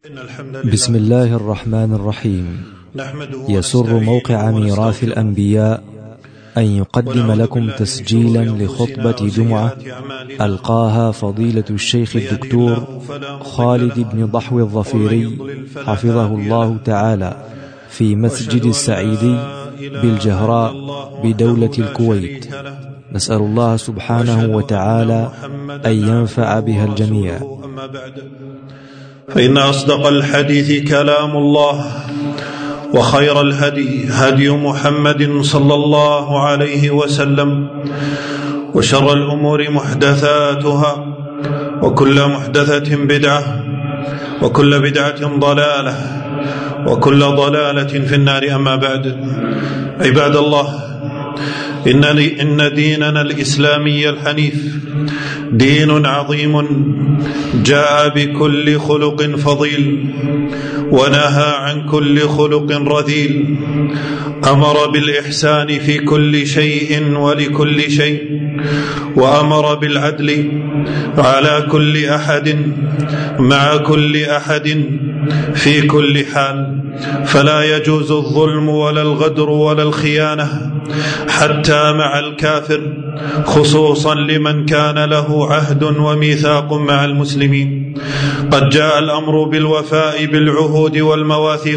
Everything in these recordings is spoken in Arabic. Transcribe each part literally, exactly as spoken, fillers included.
بسم الله الرحمن الرحيم. يسر موقع ميراث الأنبياء أن يقدم لكم تسجيلا لخطبة جمعة ألقاها فضيلة الشيخ الدكتور خالد بن ضحو الظفيري حفظه الله تعالى في مسجد السعيدي بالجهراء بدولة الكويت. نسأل الله سبحانه وتعالى أن ينفع بها الجميع. فإن أصدق الحديث كلام الله، وخير الهدي هدي محمد صلى الله عليه وسلم، وشر الأمور محدثاتها، وكل محدثة بدعة، وكل بدعة ضلالة، وكل ضلالة في النار. أما بعد، عباد الله، إن إن ديننا الإسلامي الحنيف دين عظيم جاء بكل خلق فضيل، ونهى عن كل خلق رذيل، أمر بالإحسان في كل شيء ولكل شيء، وأمر بالعدل على كل أحد مع كل أحد في كل حال، فلا يجوز الظلم ولا الغدر ولا الخيانة حتى مع الكافر، خصوصا لمن كان له عهد وميثاق مع المسلمين. قد جاء الأمر بالوفاء بالعهود والمواثيق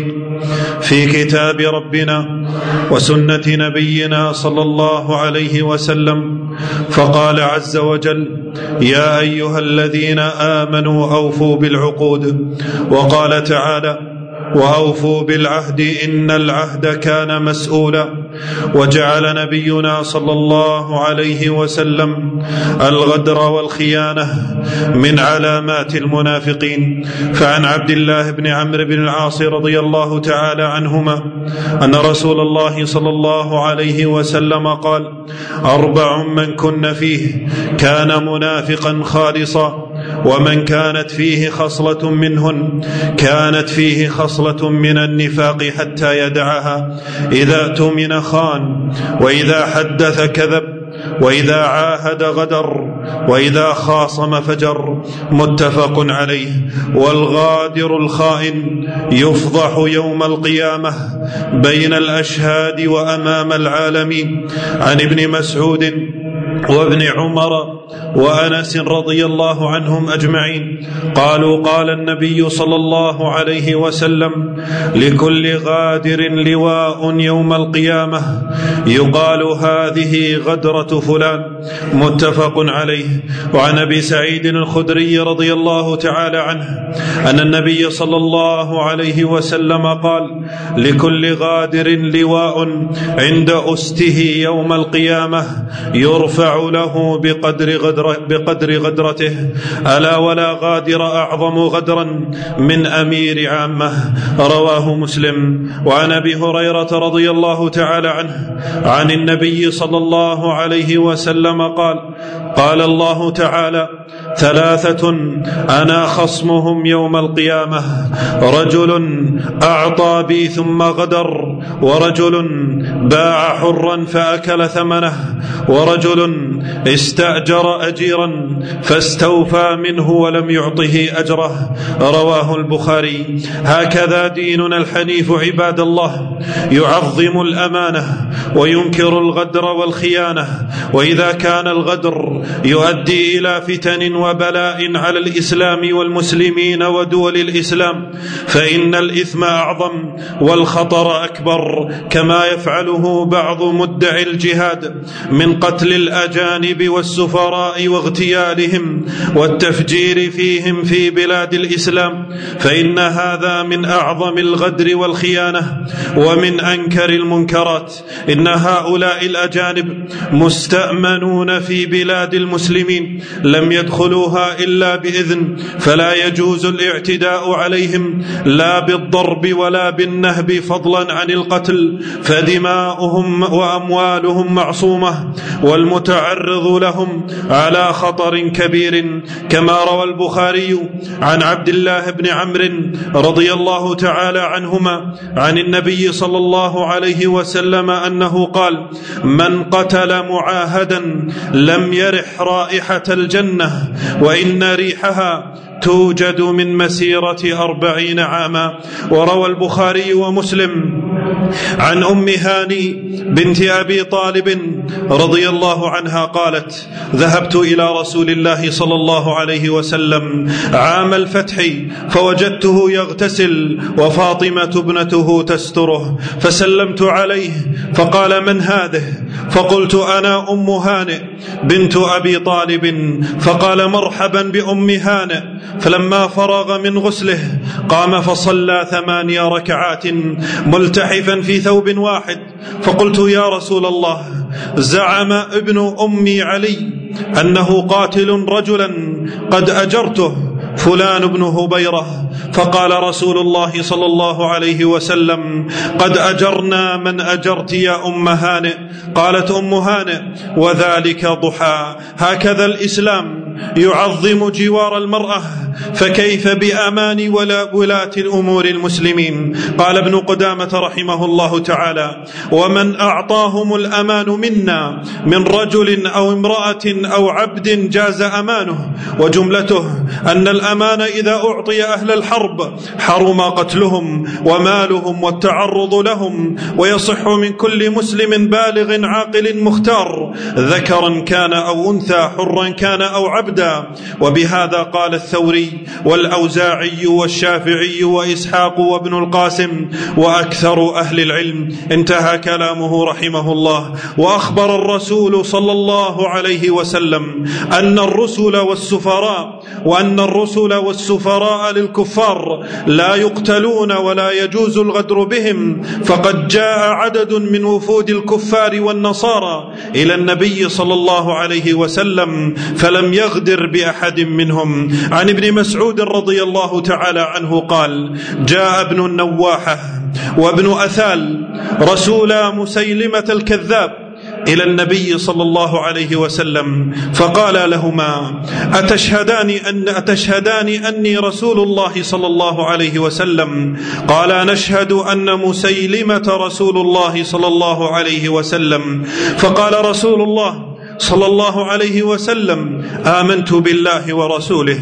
في كتاب ربنا وسنة نبينا صلى الله عليه وسلم، فقال عز وجل: يا أيها الذين آمنوا أوفوا بالعقود. وقال تعالى: وأوفوا بالعهد إن العهد كان مسؤولا. وجعل نبينا صلى الله عليه وسلم الغدر والخيانة من علامات المنافقين. فعن عبد الله بن عمرو بن العاص رضي الله تعالى عنهما أن رسول الله صلى الله عليه وسلم قال: أربع من كن فيه كان منافقا خالصا، ومن كانت فيه خصلة منهن كانت فيه خصلة من النفاق حتى يدعها: إذا اؤتمن خان، وإذا حدث كذب، وإذا عاهد غدر، وإذا خاصم فجر. متفق عليه. والغادر الخائن يفضح يوم القيامة بين الأشهاد وأمام العالمين. عن ابن مسعود وابن عمر وأنس رضي الله عنهم أجمعين قالوا: قال النبي صلى الله عليه وسلم: لكل غادر لواء يوم القيامة يقال هذه غدرة فلان. متفق عليه. وعن أبي سعيد الخدري رضي الله تعالى عنه أن النبي صلى الله عليه وسلم قال: لكل غادر لواء عند أسته يوم القيامة يرفع له بقدر غدر بقدر غدرته، ألا ولا غادر أعظم غدرا من أمير عامة. رواه مسلم. وعن أبي هريرة رضي الله تعالى عنه عن النبي صلى الله عليه وسلم قال: قال الله تعالى: ثلاثة أنا خصمهم يوم القيامة: رجل أعطى بي ثم غدر، ورجل باع حرا فأكل ثمنه، ورجل استأجر أجيرا فاستوفى منه ولم يعطه أجره. رواه البخاري. هكذا ديننا الحنيف عباد الله، يعظم الأمانة وينكر الغدر والخيانة. وإذا كان الغدر يؤدي إلى فتن وبلاء على الإسلام والمسلمين ودول الإسلام، فإن الإثم أعظم والخطر أكبر، كما يفعله بعض مدعي الجهاد من قتل الأجانب والسفراء واغتيالهم والتفجير فيهم في بلاد الإسلام، فإن هذا من أعظم الغدر والخيانة ومن أنكر المنكرات. إن هؤلاء الأجانب مستأمنون في بلاد المسلمين، لم يدخلوها إلا بإذن، فلا يجوز الاعتداء عليهم لا بالضرب ولا بالنهب، فضلا عن القتل، فدماؤهم وأموالهم معصومة، والمتعرض لهم على خطر كبير، كما روى البخاري عن عبد الله بن عمرو رضي الله تعالى عنهما عن النبي صلى الله عليه وسلم أنه قال: من قتل معاهدا لم يرح رائحة الجنة، وإن ريحها توجد من مسيرة أربعين عاما. وروى البخاري ومسلم عن أم هاني بنت أبي طالب رضي الله عنها قالت: ذهبت إلى رسول الله صلى الله عليه وسلم عام الفتح فوجدته يغتسل وفاطمة ابنته تستره، فسلمت عليه فقال: من هذه؟ فقلت: أنا أم هانئ بنت أبي طالب. فقال: مرحبا بأم هانئ. فلما فرغ من غسله قام فصلى ثماني ركعات ملتحفا في ثوب واحد. فقلت: يا رسول الله، زعم ابن أمي علي أنه قاتل رجلا قد أجرته فلان بن هبيرة. فقال رسول الله صلى الله عليه وسلم: قد أجرنا من أجرت يا أم هانئ. قالت أم هانئ: وذلك ضحى. هكذا الإسلام يعظم جوار المرأة، فكيف بأمان ولا ولاة الأمور المسلمين؟ قال ابن قدامة رحمه الله تعالى: ومن أعطاهم الأمان منا من رجل أو امرأة أو عبد جاز أمانه. وجملته أن الأمان إذا أعطي أهل الحرب حرم قتلهم ومالهم والتعرض لهم، ويصح من كل مسلم بالغ عاقل مختار ذكرا كان أو أنثى حرا كان أو عبدا. وبهذا قال الثوري والأوزاعي والشافعي وإسحاق وابن القاسم وأكثر أهل العلم. انتهى كلامه رحمه الله. وأخبر الرسول صلى الله عليه وسلم أن الرسل والسفراء وأن الرسل والسفراء للكفار لا يقتلون ولا يجوز الغدر بهم، فقد جاء عدد من وفود الكفار والنصارى إلى النبي صلى الله عليه وسلم فلم يغدر بأحد منهم. عن ابن مسعود رضي الله تعالى عنه قال: جاء ابن النواحة وابن أثال رسول مسيلمة الكذاب إلى النبي صلى الله عليه وسلم فقال لهما: أتشهدان أن أتشهدان أني رسول الله صلى الله عليه وسلم؟ قال: نشهد أن مسيلمة رسول الله صلى الله عليه وسلم. فقال رسول الله صلى الله عليه وسلم: آمنت بالله ورسوله،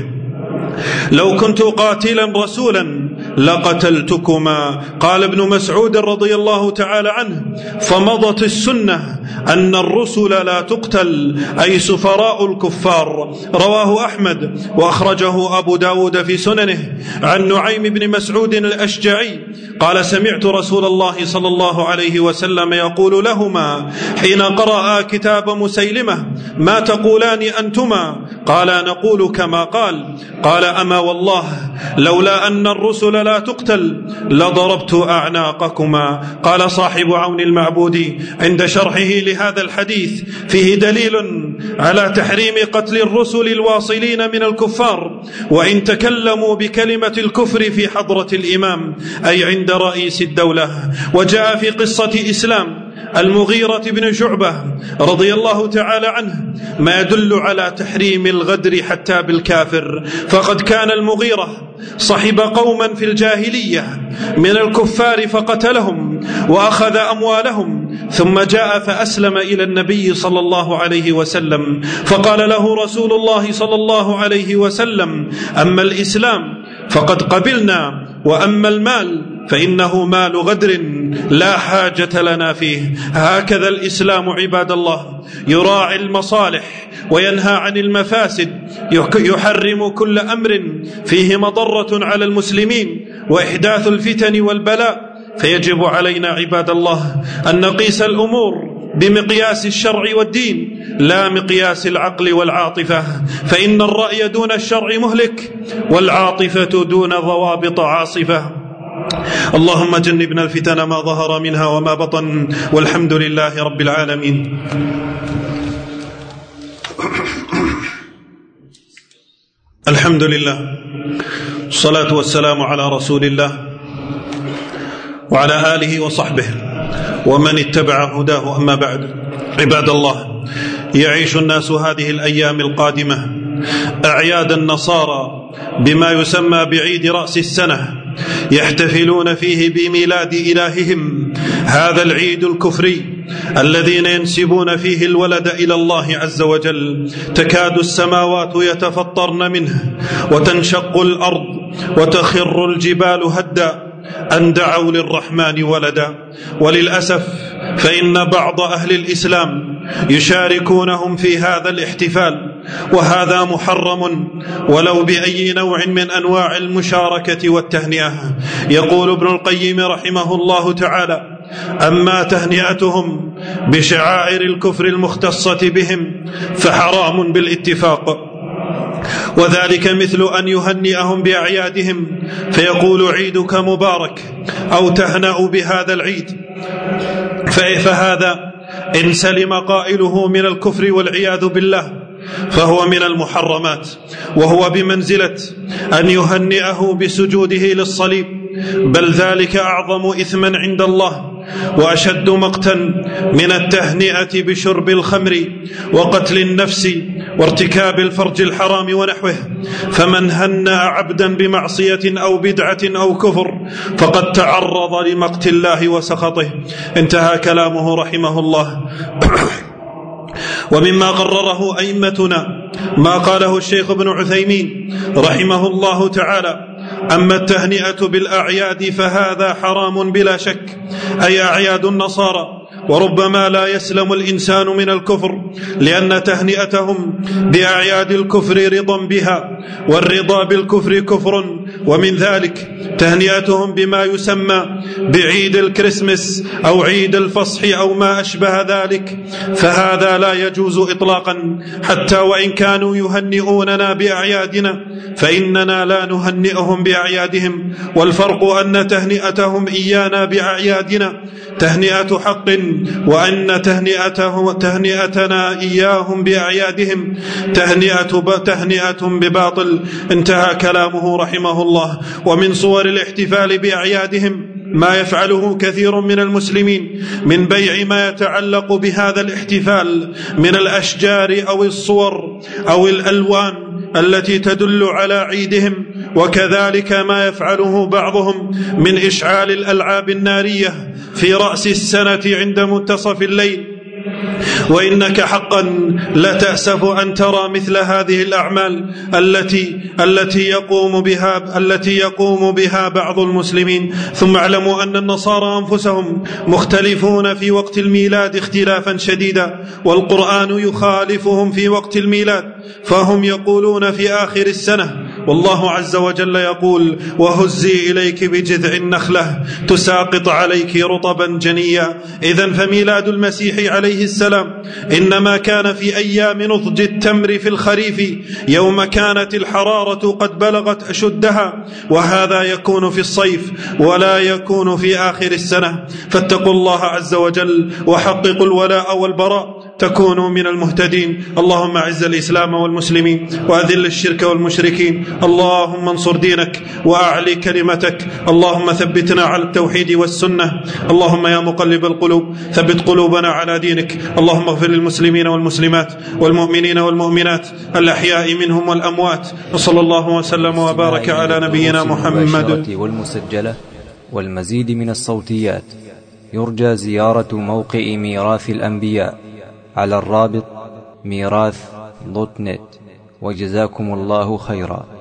لو كنت قاتلا رسولا لقتلتكما. قال ابن مسعود رضي الله تعالى عنه: فمضت السنة أن الرسل لا تقتل، أي سفراء الكفار. رواه أحمد وأخرجه أبو داود في سننه عن نعيم بن مسعود الأشجعي قال: سمعت رسول الله صلى الله عليه وسلم يقول لهما حين قرأ كتاب مسيلمة: ما تقولان أنتما؟ قال: نقول كما قال. قال: أما والله لولا أن الرسل لا تقتل لضربت أعناقكما. قال صاحب عون المعبود عند شرحه لهذا الحديث: فيه دليل على تحريم قتل الرسل الواصلين من الكفار وإن تكلموا بكلمة الكفر في حضرة الإمام، أي عند رئيس الدولة. وجاء في قصة إسلام المغيرة بن شعبة رضي الله تعالى عنه ما يدل على تحريم الغدر حتى بالكافر، فقد كان المغيرة صحب قوما في الجاهلية من الكفار فقتلهم وأخذ أموالهم، ثم جاء فأسلم إلى النبي صلى الله عليه وسلم فقال له رسول الله صلى الله عليه وسلم: أما الإسلام فقد قبلنا، وأما المال فإنه مال غدر لا حاجة لنا فيه. هكذا الإسلام عباد الله يراعي المصالح وينهى عن المفاسد، يحرم كل أمر فيه مضرة على المسلمين وإحداث الفتن والبلاء. فيجب علينا عباد الله أن نقيس الأمور بمقياس الشرع والدين لا مقياس العقل والعاطفة، فإن الرأي دون الشرع مهلك والعاطفة دون ضوابط عاصفة. اللهم جنبنا الفتن ما ظهر منها وما بطن، والحمد لله رب العالمين. الحمد لله، الصلاة والسلام على رسول الله وعلى آله وصحبه ومن اتبع هداه. أما بعد، عباد الله، يعيش الناس هذه الأيام القادمة أعياد النصارى بما يسمى بعيد رأس السنة، يحتفلون فيه بميلاد إلههم. هذا العيد الكفري الذين ينسبون فيه الولد إلى الله عز وجل تكاد السماوات يتفطرن منه وتنشق الأرض وتخر الجبال هدا أن دعوا للرحمن ولدا. وللأسف فإن بعض أهل الإسلام يشاركونهم في هذا الاحتفال، وهذا محرم ولو بأي نوع من أنواع المشاركة والتهنئة. يقول ابن القيم رحمه الله تعالى: أما تهنئتهم بشعائر الكفر المختصة بهم فحرام بالاتفاق، وذلك مثل أن يهنئهم بأعيادهم فيقول عيدك مبارك أو تهنأ بهذا العيد، فهذا إن سلم قائله من الكفر والعياذ بالله فهو من المحرمات، وهو بمنزلة أن يهنئه بسجوده للصليب، بل ذلك أعظم إثما عند الله وأشد مقتا من التهنئة بشرب الخمر وقتل النفس وارتكاب الفرج الحرام ونحوه. فمن هنأ عبدا بمعصية أو بدعة أو كفر فقد تعرض لمقت الله وسخطه. انتهى كلامه رحمه الله. ومما قرره أئمتنا ما قاله الشيخ ابن عثيمين رحمه الله تعالى: أما التهنئة بالأعياد فهذا حرام بلا شك، أي أعياد النصارى، وربما لا يسلم الإنسان من الكفر، لأن تهنئتهم بأعياد الكفر رضا بها، والرضا بالكفر كفر. ومن ذلك تهنئتهم بما يسمى بعيد الكريسماس أو عيد الفصح أو ما أشبه ذلك، فهذا لا يجوز إطلاقا، حتى وإن كانوا يهنئوننا بأعيادنا فإننا لا نهنئهم بأعيادهم. والفرق أن تهنئتهم إيانا بأعيادنا تهنئة حق، وأن تهنئته تهنئتنا إياهم بأعيادهم تهنئة تهنئة بباطل. انتهى كلامه رحمه الله. ومن صور الاحتفال بأعيادهم ما يفعله كثير من المسلمين من بيع ما يتعلق بهذا الاحتفال من الأشجار أو الصور أو الألوان التي تدل على عيدهم، وكذلك ما يفعله بعضهم من إشعال الألعاب النارية في رأس السنة عند منتصف الليل. وإنك حقا لا تأسف أن ترى مثل هذه الأعمال التي التي يقوم بها التي يقوم بها بعض المسلمين. ثم اعلموا أن النصارى أنفسهم مختلفون في وقت الميلاد اختلافا شديدا، والقرآن يخالفهم في وقت الميلاد، فهم يقولون في آخر السنة، والله عز وجل يقول: وهزي إليك بجذع النخلة تساقط عليك رطبا جنيا. إذن فميلاد المسيح عليه السلام إنما كان في أيام نضج التمر في الخريف، يوم كانت الحرارة قد بلغت أشدها، وهذا يكون في الصيف ولا يكون في آخر السنة. فاتقوا الله عز وجل وحققوا الولاء والبراء تكونوا من المهتدين. اللهم أعز الإسلام والمسلمين وأذل الشرك والمشركين. اللهم انصر دينك وأعلي كلمتك. اللهم ثبتنا على التوحيد والسنة. اللهم يا مقلب القلوب ثبت قلوبنا على دينك. اللهم اغفر للمسلمين والمسلمات والمؤمنين والمؤمنات الأحياء منهم والأموات. وصلى الله وسلم وبارك على نبينا محمد. والمسجلة والمزيد من الصوتيات يرجى زيارة موقع ميراث الأنبياء على الرابط ميراث دوت نت. وجزاكم الله خيرا.